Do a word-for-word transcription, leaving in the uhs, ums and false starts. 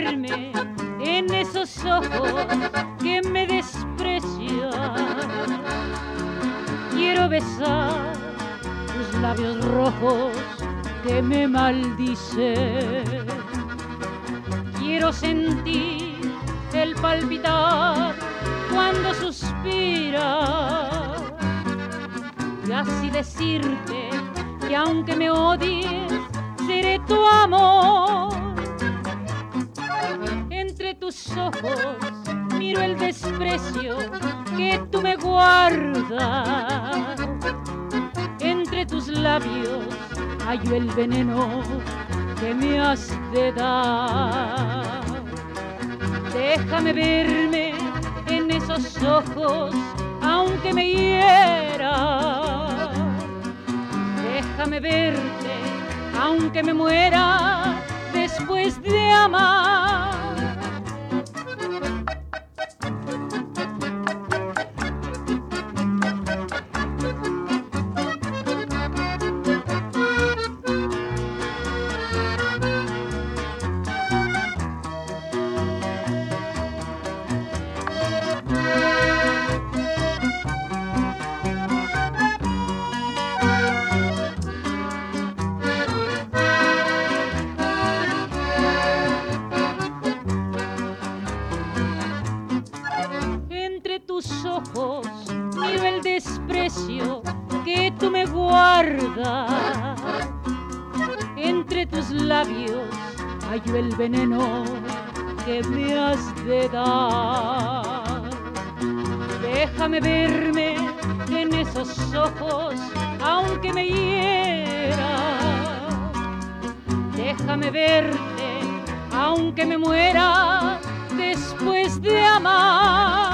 verme en esos ojos que me desprecian. Quiero besar tus labios rojos que me maldicen. Quiero sentir el palpitar cuando suspiras y así decirte que aunque me odies seré tu amor. Entre tus ojos miro el desprecio que tú me guardas. Entre tus labios hallo el veneno que me has de dar. Déjame verme en esos ojos aunque me hiera. Déjame verte aunque me muera después de amar. Miro el desprecio que tú me guardas. Entre tus labios hallo el veneno que me has de dar. Déjame verme en esos ojos aunque me hiera. Déjame verte aunque me muera después de amar.